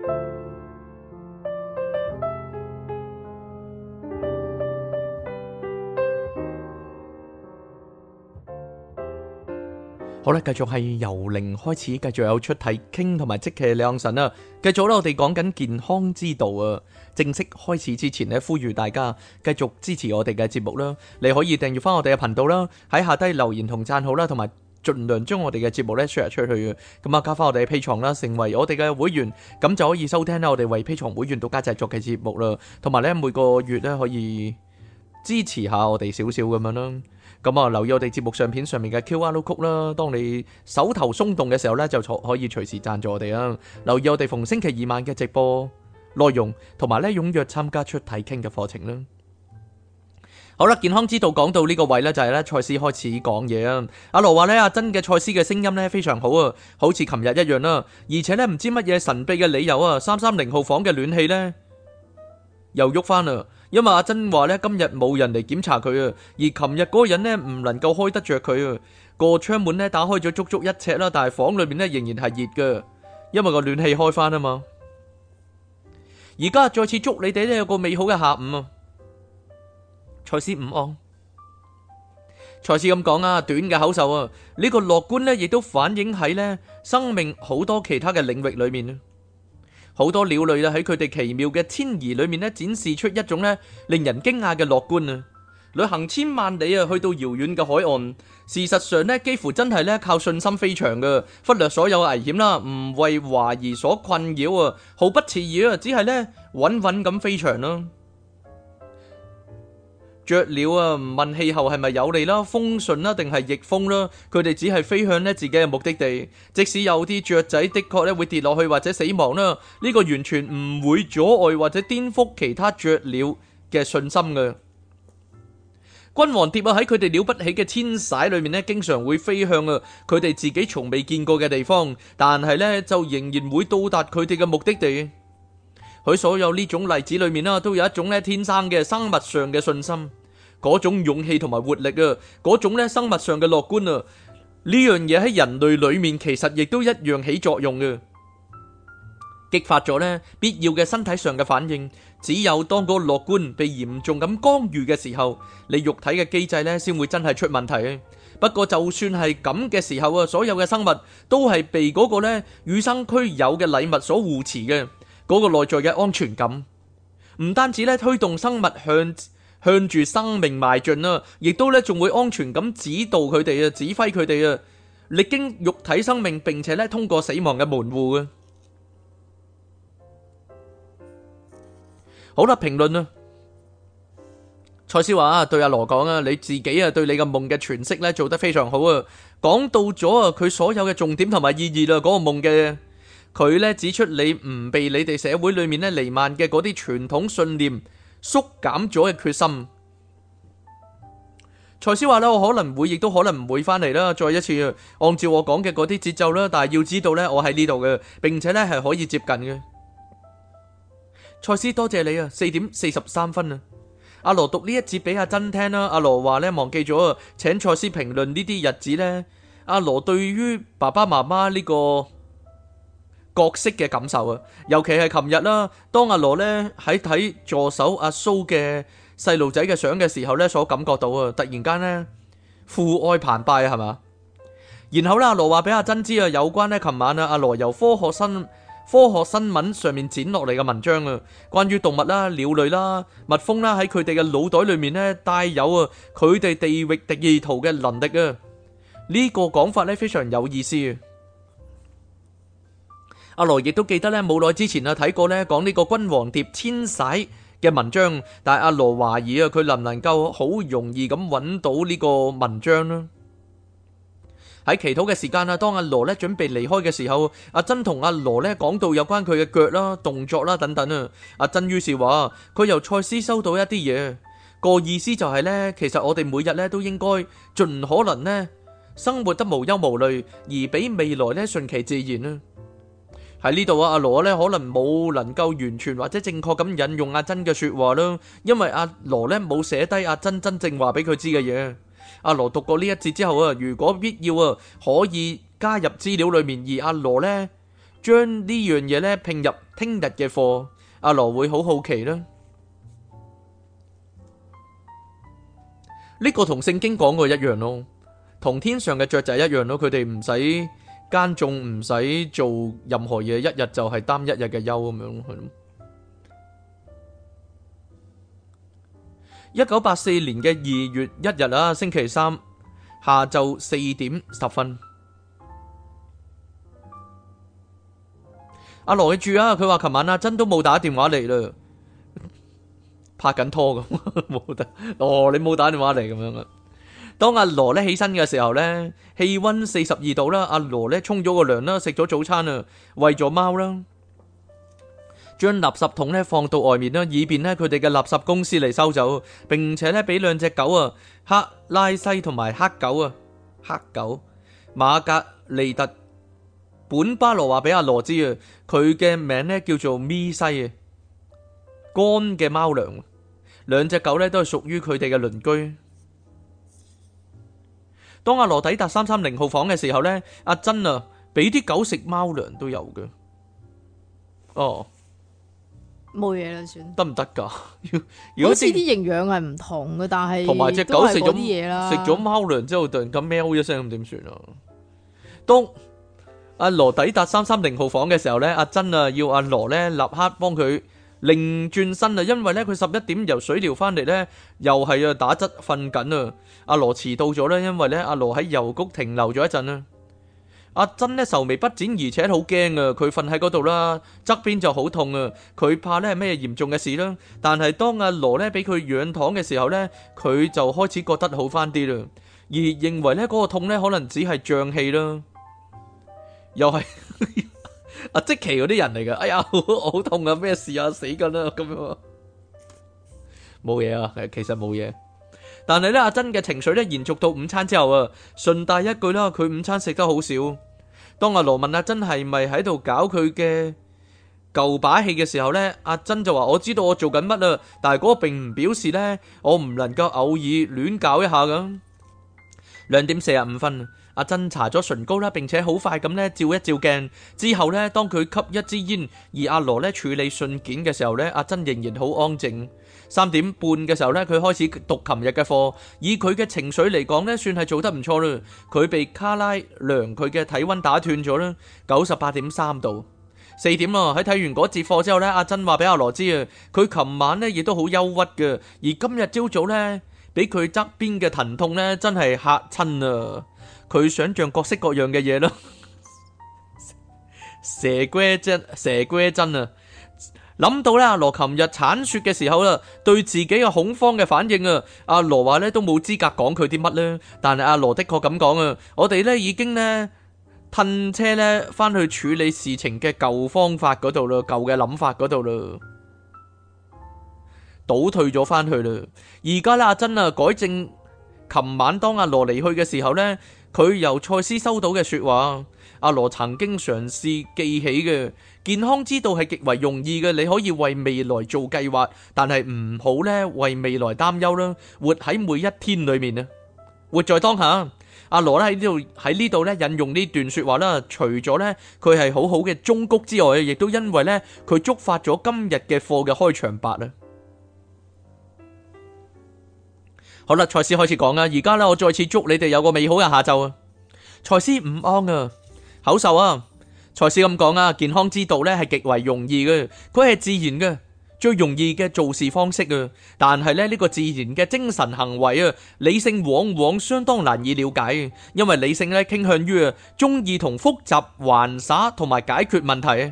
好啦，繼續係由零開始，繼續有出體傾同埋即其兩神啊！繼續啦，我哋講緊健康之道啊！正式開始之前呢，呼籲大家繼續支持我哋嘅節目啦！你可以訂閱翻我哋嘅頻道啦，喺下低留言同讚好啦，同埋盡量將我哋嘅節目咧 share 出去嘅。咁啊，加翻我哋嘅 Patreon啦，成為我哋嘅會員，咁就可以收聽啦我哋為 Patreon 會員獨家製作嘅節目啦，同埋咧每個月咧可以支持下我哋少少咁樣啦。咁啊，留意我哋節目相片上面嘅 QR code 啦。當你手頭鬆動嘅時候咧，就可以隨時贊助我哋啦。留意我哋逢星期二晚嘅直播內容，同埋咧踴躍參加出體傾嘅課程啦。 好啦，健康之道講到呢個位呢，就係呢賽斯開始講嘢啊。阿羅話呢，阿珍嘅賽斯嘅聲音呢非常好啊，好似琴日一樣啦。而且呢，唔知乜嘢神秘嘅理由啊，330號房嘅暖氣呢又喐翻啦。因為阿珍話呢，今日冇人嚟檢查佢啊，而琴日嗰個人呢唔能夠開得着佢啊。個窗門呢打開咗足足1尺啦，但係房裏面呢仍然係熱㗎，因為個暖氣開翻啊嘛。而家再次祝你哋呢有個美好嘅下午啊！賽斯午安。賽斯咁講啊，短嘅口授啊，呢個樂觀呢亦都反映喺呢生命好多其他嘅領域裏面啊。好多鳥類啊喺佢哋奇妙嘅遷移裏面呢展示出一種呢令人驚訝嘅樂觀啊。旅行千萬里啊，去到遙遠嘅海岸，事實上呢幾乎真係呢靠信心飛翔嘅，忽略所有危險啦，唔為懷疑所困擾啊，毫不遲疑啊，只係呢穩穩咁飛翔啦。雀鳥啊，唔問氣候係咪有利啦、風順啦定係逆風啦，佢哋只係飛向呢自己嘅目的地。即使有啲雀仔的確咧會跌落去或者死亡啦，呢個完全唔會阻礙或者顛覆其他雀鳥嘅信心嘅。君王蝶啊喺佢哋了不起嘅遷徙裏面呢，經常會飛向啊佢哋自己從未見過嘅地方，但係呢就仍然會到達佢哋嘅目的地。佢所有呢種例子裏面啦，都有一種咧天生嘅生物上嘅信心，嗰種勇氣同埋活力啊，嗰種咧生物上嘅樂觀啊，呢樣嘢喺人類裏面其實亦都一樣起作用嘅，激發咗咧必要嘅身體上嘅反應。只有當個樂觀被嚴重咁干預嘅時候，你肉體嘅機制咧先會真係出問題。不過就算係咁嘅時候啊，所有嘅生物都係被嗰個咧與生俱有嘅禮物所護持嘅。嗰個內在嘅安全感，唔單止咧推動生物向住生命邁進啦，亦都咧仲會安全咁指導佢哋啊，指揮佢哋啊，歷經肉體生命，並且咧通過死亡嘅門戶嘅。好啦，評論啊，賽斯話啊，對阿羅講啊，你自己啊對你嘅夢嘅詮釋咧做得非常好啊，講到咗啊佢所有嘅重點同埋意義啦，嗰個夢嘅。佢咧指出你唔被你哋社會裏面咧彌漫嘅嗰啲傳統信念縮減咗嘅決心。賽斯話咧，我可能會，亦都可能唔會翻嚟啦。再一次按照我講嘅嗰啲節奏啦，但係要知道咧，我喺呢度嘅，並且咧係可以接近嘅。賽斯，多謝你啊，4:43啊。阿羅讀呢一節俾阿珍聽啦。阿羅話咧忘記咗啊，請賽斯評論呢啲日子咧。阿羅對於爸爸媽媽呢個角色嘅感受啊，尤其係琴日啦，當阿羅咧喺睇助手阿蘇嘅細路仔嘅相嘅時候咧，所感覺到啊，突然間咧父愛澎湃啊，係嘛？然後咧，阿羅話俾阿珍知啊，有關咧琴晚啊，阿羅由科學新聞上面剪落嚟嘅文章啊，關於動物啦、鳥類啦、蜜蜂啦，喺佢哋嘅腦袋裏面咧帶有啊佢哋地域地圖嘅能力啊，呢個講法咧非常有意思啊。阿羅亦都記得咧，冇耐之前啊睇過咧講呢個君王蝶遷徙嘅文章，但係阿羅懷疑啊佢能唔能夠好容易咁揾到呢個文章呢？喺祈禱嘅時間啊，當阿羅咧準備離開嘅時候，阿珍同阿羅咧講到有關佢嘅腳啦、動作啦等等啊。阿珍於是話佢由賽斯收到一啲嘢，個意思就係咧，其實我哋每日咧都應該盡可能咧生活得無憂無慮，而俾未來咧順其自然啊。喺呢度啊，阿羅咧可能冇能夠完全或者正確咁引用阿珍嘅說話啦，因為阿羅咧冇寫低阿珍真正話俾佢知嘅嘢。阿羅讀過呢一節之後啊，如果必要啊，可以加入資料裏面，而阿羅咧將呢樣嘢咧拼入聽日嘅課，阿羅會好好奇啦。呢個同聖經講過一樣咯，同天上嘅雀仔一樣咯，佢哋唔使耕種，唔使做任何嘢，一日就係擔一日嘅憂咁樣咯。1984年嘅2月1日啊，星期三下晝4:10。阿羅記住啊，佢話琴晚阿珍都冇打電話嚟啦，拍緊拖咁，冇得你冇打電話嚟咁樣啊。當阿羅咧起身嘅時候咧，氣溫42度啦，阿羅咧沖咗個涼啦，食咗早餐啊，餵咗貓啦。 將垃圾桶咧放到外面啦，以便咧佢哋嘅垃圾公司嚟收走，並且咧俾兩隻狗啊，克拉西同埋黑狗馬格利特本巴羅話俾阿羅知啊，佢嘅名咧叫做咪西啊，乾嘅貓糧。兩隻狗咧都係屬於佢哋嘅鄰居。當阿羅抵達330號房嘅時候咧，阿珍啊俾啲狗食貓糧都有嘅。哦。 冇嘢啦，算得唔得噶？ 如果啲營養係唔同嘅，但係同埋隻狗食咗啲嘢啦， 食咗貓糧之後突然間喵一聲咁點算啊？當阿羅抵達330號房嘅時候咧，阿珍啊要阿羅咧立刻幫佢擰轉身啊，因為咧佢11點由水療翻嚟咧，又係啊打側瞓緊啊。阿羅遲到咗咧，因為咧阿羅喺郵局停留咗一陣啊。阿珍呢愁眉不展，而且好驚啊！佢瞓喺嗰度啦，側邊就好痛啊！佢怕呢係咩嚴重嘅事啦。但係當阿羅呢俾佢仰躺嘅時候呢，佢就開始覺得好翻啲啦，而認為呢嗰個痛呢可能只係脹氣啦。又係阿即奇嗰啲人嚟噶，哎呀，好痛啊！咩事啊？死緊啦咁樣，冇嘢啊，其實冇嘢。但係呢，阿珍嘅情緒呢延續到午餐之後啊，順帶一句啦，佢午餐食得好少。當阿羅問阿珍係咪喺度搞佢嘅舊把戲嘅時候呢，阿珍就話：我知道我做緊乜啦，但係嗰個並唔表示呢，我唔能夠偶爾亂搞一下咁。2:45，阿珍搽咗唇膏啦，並且好快咁呢照一照鏡。之後呢，當佢吸一支煙，而阿羅呢處理信件嘅時候呢，阿珍仍然好安靜。3點半嘅時候呢，佢開始讀琴日嘅課。以佢嘅情緒嚟講呢，算係做得唔錯啦。佢被卡拉量佢嘅體溫打斷咗啦，98.3度。4點啦，喺睇完嗰節課之後呢，阿珍話俾阿羅知啊，佢琴晚呢亦都好憂鬱嘅，而今日朝早呢，俾佢側邊嘅疼痛呢，真係嚇親啊！佢想象各式各樣嘅嘢咯，蛇龜針啊！諗到咧，阿羅琴日鏟雪嘅時候啦，對自己嘅恐慌嘅反應啊，阿羅話咧都冇資格講佢啲乜咧，但係阿羅的確咁講啊，我哋咧已經咧褪車咧翻去處理事情嘅舊方法嗰度啦，舊嘅諗法嗰度啦，倒退咗翻去啦。而家咧阿珍啊改正琴晚當阿羅離去嘅時候咧，佢由賽斯收到嘅說話。阿羅曾經嘗試記起嘅，健康之道係極為容易嘅，你可以為未來做計劃，但係唔好咧為未來擔憂啦。活喺每一天裏面啊，活在當下。阿羅咧喺呢度咧引用呢段說話啦，除咗咧佢係好好嘅忠告之外，亦都因為咧佢觸發咗今日嘅課嘅開場白啊。好啦，賽斯開始講啦，而家咧我再次祝你哋有個美好嘅下晝啊。賽斯午安啊。口授啊，賽斯咁講啊，健康之道咧係極為容易嘅，佢係自然嘅，最容易嘅做事方式啊。但係咧呢個自然嘅精神行為啊，理性往往相當難以了解，因為理性咧傾向於啊中意同複雜玩耍同埋解決問題，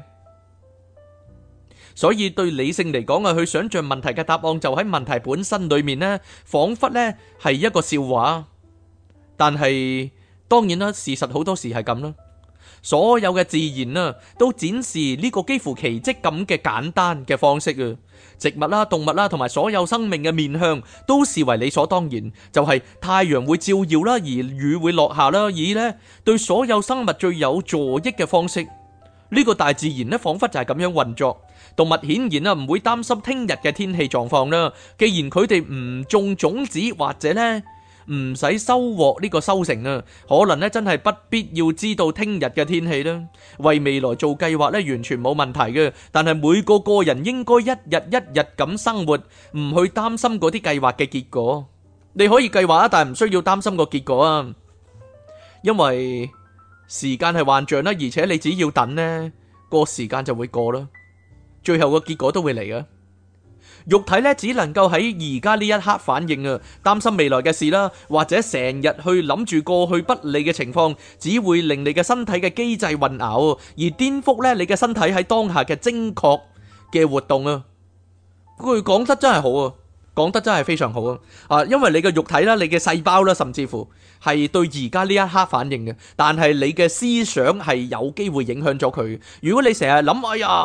所以對理性嚟講啊，去想象問題嘅答案就喺問題本身裏面呢，仿佛呢係一個笑話。但係當然啦，事實好多時係咁啦。所有嘅自然啊，都展示呢個幾乎奇蹟咁嘅簡單嘅方式啊。植物啦、動物啦，同埋所有生命嘅面向，都視為理所當然，就係太陽會照耀啦，而雨會落下啦，以呢對所有生物最有助益嘅方式。呢個大自然呢，仿佛就係咁樣運作。動物顯然啊唔會擔心聽日嘅天氣狀況啦，既然佢哋唔種種子或者呢唔使收穫呢個收成啊，可能咧真係不必要知道聽日嘅天氣啦。為未來做計劃咧，完全冇問題嘅。但係每個個人應該一日一日咁生活，唔去擔心嗰啲計劃嘅結果。你可以計劃啊，但係唔需要擔心個結果啊，因為時間係幻象啦，而且你只要等呢個時間就會過啦，最後個結果都會嚟嘅。肉體咧只能夠喺而家呢一刻反應啊，擔心未來嘅事啦，或者成日去諗住過去不利嘅情況，只會令你嘅身體嘅機制混淆，而顛覆咧你嘅身體喺當下嘅精確嘅活動啊。佢講得真係好啊，講得真係非常好啊！因為你嘅肉體啦，你嘅細胞啦，甚至乎係對而家呢一刻反應嘅，但係你嘅思想係有機會影響咗佢。如果你成日諗，哎呀〜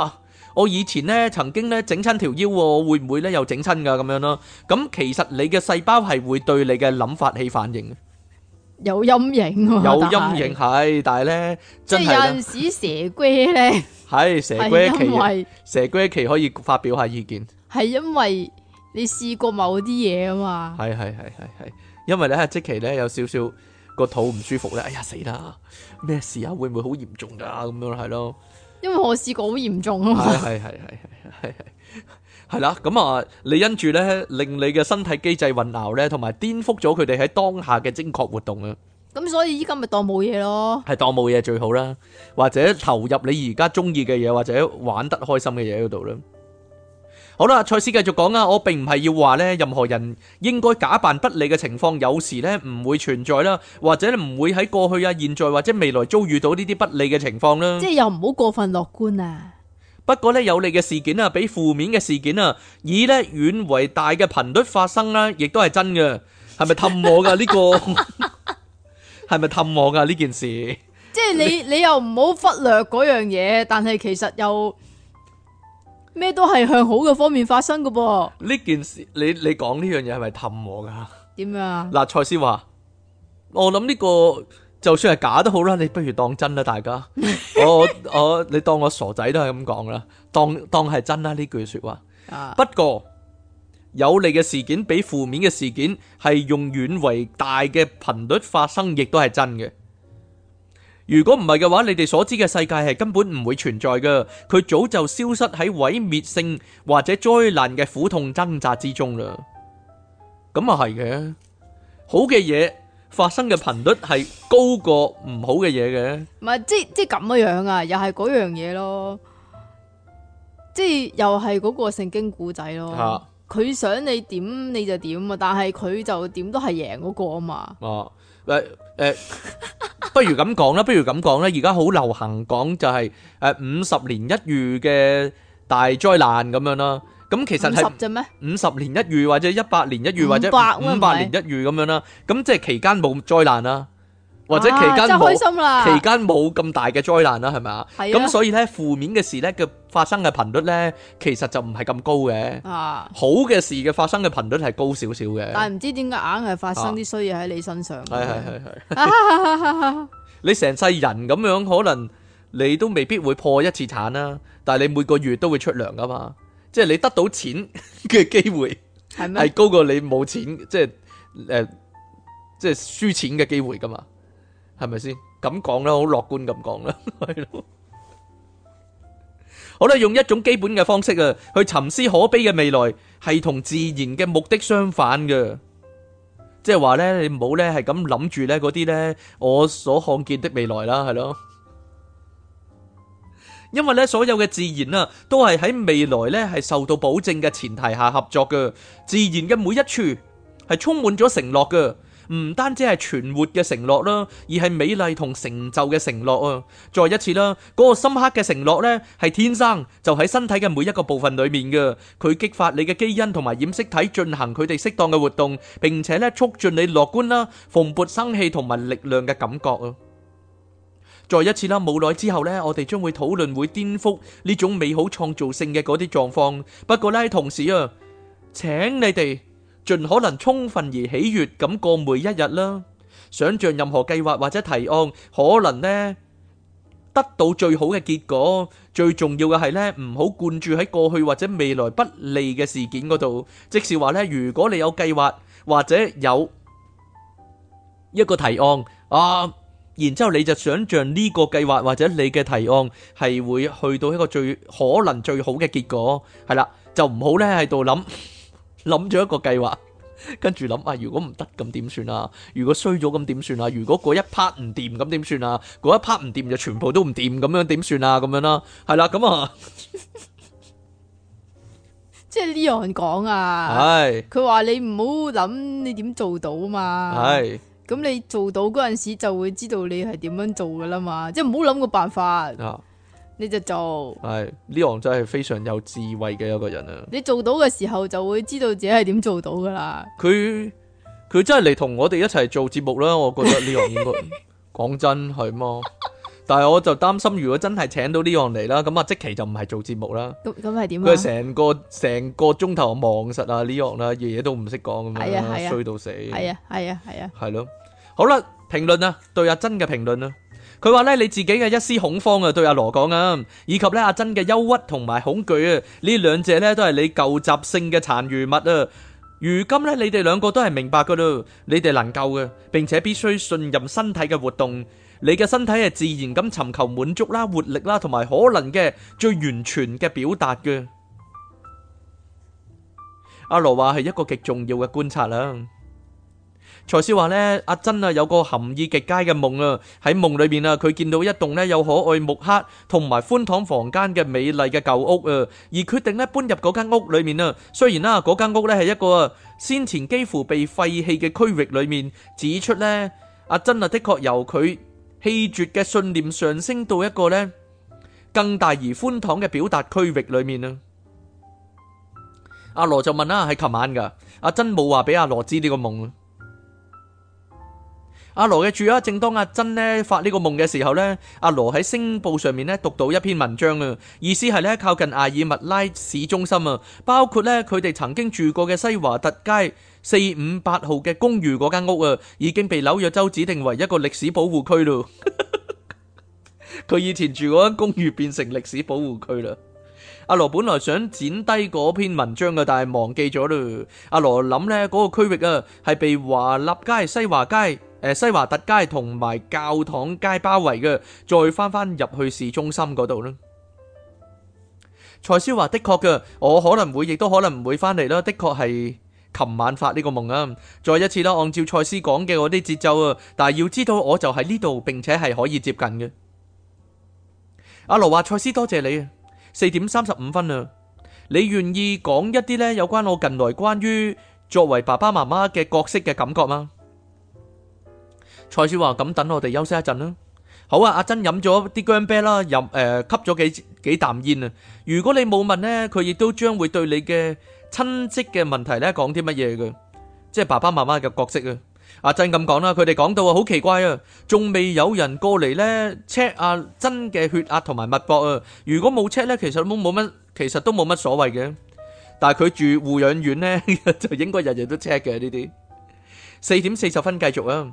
我以前咧曾經咧整親條腰喎，會唔會咧又整親㗎咁樣咯？咁其實你嘅細胞係會對你嘅諗法起反應嘅， 有陰影喎， 有陰影係，但係咧即係有真係啦， 陣時蛇龜咧係蛇係龜因為期，蛇龜期可以發表下意見， 係因為你試過某啲嘢啊嘛。 係，因為咧即期咧有少少個肚唔舒服咧，哎呀死啦，咩事啊？會唔會好嚴重㗎？咁樣係咯。 因為我試過好嚴重啊嘛。 係啦，咁啊，你因住咧令你嘅身體機制混淆咧，同埋顛覆咗佢哋喺當下嘅精確活動啊， 咁所以依家咪當冇嘢咯。 係當冇嘢最好啦，或者投入你而家中意嘅嘢，或者玩得開心嘅嘢嗰度啦。好啦，賽斯繼續講啊，我並唔係要話咧，任何人應該假扮不利嘅情況，有時咧唔會存在啦，或者唔會喺過去啊、現在或者未來遭遇到呢啲不利嘅情況啦。 即係又唔好過分樂觀啊。 不過咧，有利嘅事件啊，比負面嘅事件啊，以咧遠為大嘅頻率發生啦，亦都係真嘅。係咪氹我噶呢個？係咪氹我噶呢件事？ 即係你又唔好忽略嗰樣嘢，但係其實又咩都係向好嘅方面發生噶噃。 呢件事，你講呢樣嘢係咪氹我噶？ 點樣啊？ 嗱，賽斯話，我諗呢個就算係假都好啦，你不如當真啦，大家。你當我傻仔都係咁講啦，當係真啦呢句說話。 啊， 不過有利嘅事件比負面嘅事件係用遠為大嘅頻率發生，亦都係真嘅。如果唔係嘅話，你哋所知嘅世界係根本唔會存在嘅，佢早就消失喺毀滅性或者災難嘅苦痛掙扎之中啦。咁啊係嘅，好嘅嘢發生嘅頻率係高過唔好嘅嘢嘅。 唔係即係咁樣啊，又係嗰樣嘢咯。即係又係嗰個聖經故仔咯。 啊佢想你點你就點啊，但係佢就點都係贏嗰個啊嘛。 哦，不如咁講啦，而家好流行講就係50年一遇嘅大災難咁樣啦。咁其實係 50啫咩 ？50年一遇或者100年一遇或者500年一遇咁樣啦。咁即係期間冇災難啦，或者期間真係開心啦， 期間冇咁大嘅災難啦，係咪啊？ 係啊。 咁所以咧，負面嘅事咧嘅發生嘅頻率咧，其實就唔係咁高嘅。 啊， 好嘅事嘅發生嘅頻率係高少少嘅。 但係唔知點解硬係發生啲衰嘢喺你身上。 係。你成世人咁樣，可能你都未必會破一次產啦，但係你每個月都會出糧噶嘛，即係你得到錢嘅機會係咩？ 係高過你冇錢，即係即係輸錢嘅機會噶嘛，係咪先？咁講啦，好樂觀咁講啦，係咯。好啦，用一種基本嘅方式啊，去沉思可悲嘅未來，係同自然嘅目的相反嘅。即係話咧，你唔好咧係咁諗住咧嗰啲咧我所看見的未來啦，係咯。因為咧所有嘅自然啊，都係喺未來咧係受到保證嘅前提下合作嘅。自然嘅每一處係充滿咗承諾嘅，唔單止係存活嘅承諾啦，而係美麗同成就嘅承諾啊！再一次啦，嗰個深刻嘅承諾呢，係天生就喺身體嘅每一個部分裏面嘅，佢激發你嘅基因同埋染色體進行佢哋適當嘅活動，並且咧促進你樂觀啦、蓬勃生氣同埋力量嘅感覺啊！再一次啦，冇耐之後呢，我哋將會討論會顛覆呢種美好創造性嘅嗰啲狀況。不過呢，同時啊，請你哋盡可能充分而喜悅咁過每一日啦。想象任何計劃或者提案，可能呢得到最好嘅結果。最重要嘅係呢，唔好灌注喺過去或者未來不利嘅事件嗰度。即是話呢，如果你有計劃或者有一個提案啊，然之後你就想象呢個計劃或者你嘅提案係會去到一個最可能最好嘅結果，係啦，就唔好呢喺度諗咗一個計劃，跟住諗啊，如果唔得咁點算啊？如果衰咗咁點算啊？如果嗰一 part 唔掂咁點算啊？嗰一 part 唔掂就全部都唔掂咁樣點算啊？咁樣啦，係啦，咁啊， 即係呢樣講啊， 係佢話你唔好諗你點做到嘛， 係咁你做到嗰陣時就會知道你係點樣做噶啦嘛，即係唔好諗個辦法， 啊， 你就做。 係呢樣真係非常有智慧嘅一個人啊！ 你做到嘅時候就會知道自己係點做到噶啦。 佢真係嚟同我哋一齊做節目啦，我覺得呢樣應該講真係嘛。 但係我就擔心，如果真係請到呢樣嚟啦，咁啊即期就唔係做節目啦。 咁係點佢啊？ 成個鐘頭望實啊呢樣啦，嘢都唔識講咁係啊係樣， 啊衰到死。 係啊係啊係啊， 係咯，好啦，評論啊，對阿珍嘅評論啊，佢話咧你自己嘅一絲恐慌啊，對阿羅講啊，以及咧阿珍嘅憂鬱同埋恐懼啊，呢兩者咧都係你舊習性嘅殘餘物啊。如今咧，你哋兩個都係明白噶啦，你哋能夠嘅，並且必須信任身體嘅活動。你嘅身體係自然咁尋求滿足啦、活力啦，同埋可能嘅最完全嘅表達嘅。阿羅話係一個極重要嘅觀察啦。賽斯話呢，阿珍啊有個含義極佳嘅夢啊，喺夢裏面啊，佢見到一棟呢有可愛木刻同埋寬敞房間嘅美麗嘅舊屋啊，而決定呢搬入嗰間屋裏面啊。雖然啦，嗰間屋呢係一個先前幾乎被廢棄嘅區域裏面，指出呢，阿珍啊的確由佢氣絕嘅信念上升到一個呢更大而寬敞嘅表達區域裏面啊。阿羅就問啦，係琴晚噶，阿珍冇話俾阿羅知呢個夢啊。阿羅嘅注啊，正當阿珍呢發呢個夢嘅時候呢，阿羅喺星報上面呢讀到一篇文章啊，意思係呢靠近艾爾麥拉市中心啊，包括呢佢哋曾經住過嘅西華特街458號嘅公寓嗰間屋啊，已經被紐約州指定為一個歷史保護區咯。佢以前住嗰間公寓變成歷史保護區啦。阿羅本來想剪低嗰篇文章嘅，但係忘記咗啦。阿羅諗呢嗰個區域啊係被華立街、西華特街同埋教堂街包圍嘅，再翻入去市中心嗰度啦。賽斯話：的確嘅，我可能會，亦都可能唔會翻嚟啦。的確係琴晚發呢個夢啊。再一次啦，按照賽斯講嘅嗰啲節奏啊，但係要知道我就喺呢度，並且係可以接近嘅。阿羅話：賽斯多謝你啊，4:35啊，你願意講一啲呢有關我近來關於作為爸爸媽媽嘅角色嘅感覺嗎？賽斯話：咁等我哋休息一陣啦。好啊，阿珍飲咗啲薑啤啦，吸咗幾啖煙啊。如果你冇問呢，佢亦都將會對你嘅親戚嘅問題呢講啲乜嘢嘅，即係爸爸媽媽嘅角色啊。阿珍咁講啦，佢哋講到啊，好奇怪啊，仲未有人過嚟呢 check 阿珍嘅血壓同埋脈搏啊。如果冇 check 呢，其實都冇乜所謂嘅。但係佢住護養院呢，就應該日日都 check 嘅呢啲。4:40繼續啊。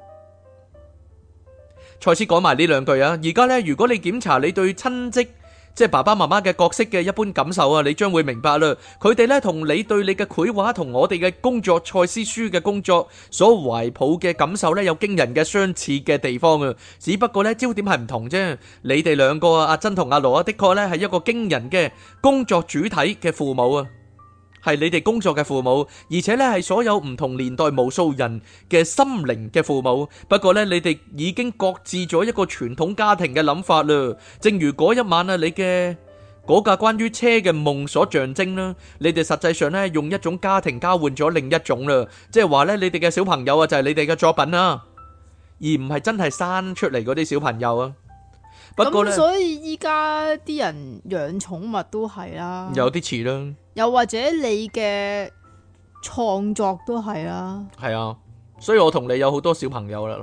賽斯講埋呢兩句啊，而家呢，如果你檢查你對親戚，即係爸爸媽媽嘅角色嘅一般感受啊，你將會明白啦。佢哋呢，同你對你嘅繪畫同我哋嘅工作賽斯書嘅工作所懷抱嘅感受呢，有驚人嘅相似嘅地方啊。只不過呢，焦點係唔同啫。你哋兩個啊，阿珍同阿羅啊，的確呢係一個驚人嘅工作主體嘅父母啊。係你哋工作嘅父母，而且咧係所有唔同年代無數人嘅心靈嘅父母。不過咧，你哋已經擱置咗一個傳統家庭嘅諗法啦。正如嗰一晚啊，你嘅嗰架關於車嘅夢所象徵啦，你哋實際上咧用一種家庭交換咗另一種啦，即係話咧你哋嘅小朋友啊就係你哋嘅作品啦，而唔係真係生出嚟嗰啲小朋友啊。不過咧， 咁所以依家啲人養寵物都係啦， 有啲似啦。 又或者你嘅創作都係啦， 係啊，所以我同你有好多小朋友啦。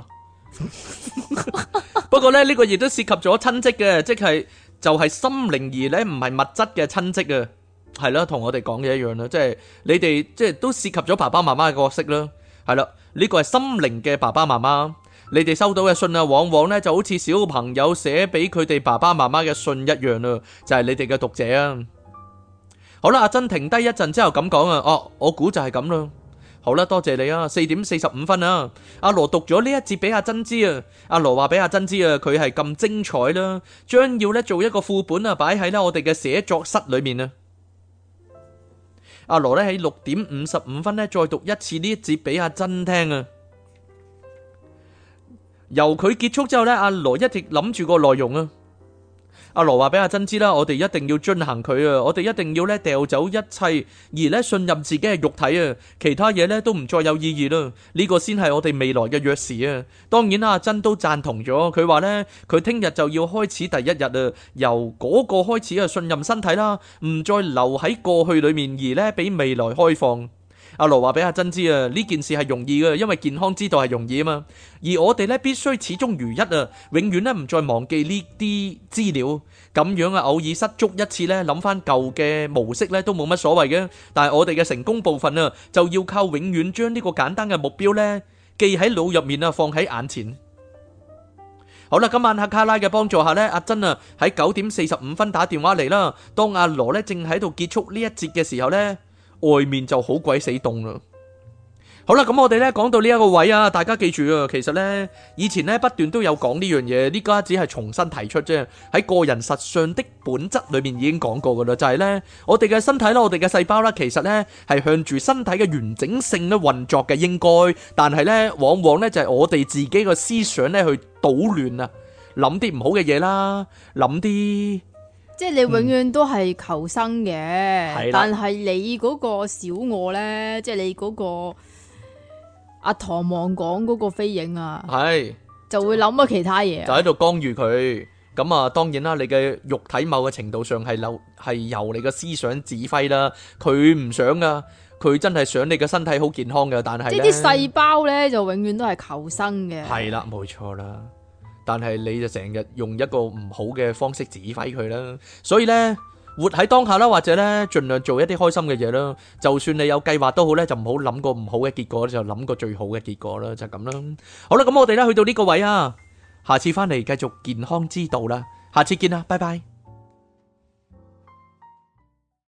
不過咧，呢個亦都涉及咗親戚嘅，即係就係心靈而咧唔係物質嘅親戚啊，係啦，同我哋講嘅一樣啦，即係你哋即係都涉及咗爸爸媽媽嘅角色啦，係啦，呢個係心靈嘅爸爸媽媽。你哋收到嘅信啊，往往咧就好似小朋友寫俾佢哋爸爸媽媽嘅信一樣啦，就係你哋嘅讀者啊。好啦，阿珍停低一陣之後咁講啊，哦，我估就係咁啦。好啦，多謝你啊，4:45啊。阿羅讀咗呢一節俾阿珍知啊。阿羅話俾阿珍知啊，佢係咁精彩啦，將要咧做一個副本啊，擺喺咧我哋嘅寫作室裏面啊。阿羅咧喺6:55咧再讀一次呢一節俾阿珍聽啊。由佢結束之後咧，阿羅一直諗住個內容啊。阿羅話俾阿珍知啦，我哋一定要遵行佢啊！我哋一定要咧掉走一切，而咧信任自己嘅肉體啊！其他嘢咧都唔再有意義啦。呢個先係我哋未來嘅約時啊！當然啦，阿珍都贊同咗。佢話咧，佢聽日就要開始第一日啊，由嗰個開始啊，信任身體啦，唔再留喺過去裏面，而咧俾未來開放。 阿羅話俾阿珍知啊，呢件事係容易嘅，因為健康之道係容易啊嘛。而我哋咧必須始終如一啊，永遠咧唔再忘記呢啲資料。咁樣啊，偶爾失足一次咧，諗翻舊嘅模式咧都冇乜所謂嘅。但係我哋嘅成功部分啊，就要靠永遠將呢個簡單嘅目標咧記喺腦入面啊，放喺眼前。好啦，今晚喺卡拉嘅幫助下呢，阿珍啊喺9:45打電話嚟啦。當阿羅呢正喺度結束呢一節嘅時候呢，外面就好鬼死凍啦。好啦，咁我哋呢講到呢一個位啊，大家記住啊，其實呢以前呢不斷都有講呢樣嘢，呢家只係重新提出啫。喺個人實相的本質裏面已經講過噶啦，就係呢我哋嘅身體啦，我哋嘅細胞啦，其實呢係向住身體嘅完整性咧運作嘅，應該，但係呢往往呢就係我哋自己個思想呢去搗亂啊，諗啲唔好嘅嘢啦，諗啲即係你永遠都係求生嘅， 係啦但係你嗰個小我呢，即係你嗰個阿唐望講嗰個飛影啊， 係就會諗咗其他嘢啊。 就喺度干預佢。咁啊，當然啦，你嘅肉體某個程度上係由你嘅思想指揮啦。佢唔想噶，佢真係想你嘅身體好健康嘅，但係即係啲細胞呢，就永遠都係求生嘅。 係啦，冇錯啦。但係你就成日用一個唔好嘅方式指揮佢啦，所以呢，活喺當下啦，或者呢盡量做一啲開心嘅嘢啦。就算你有計劃都好呢，就唔好諗個唔好嘅結果，就諗個最好嘅結果啦，就咁啦。好啦，咁我哋呢去到呢個位啊，下次翻嚟繼續健康之道啦，下次見啦，拜拜。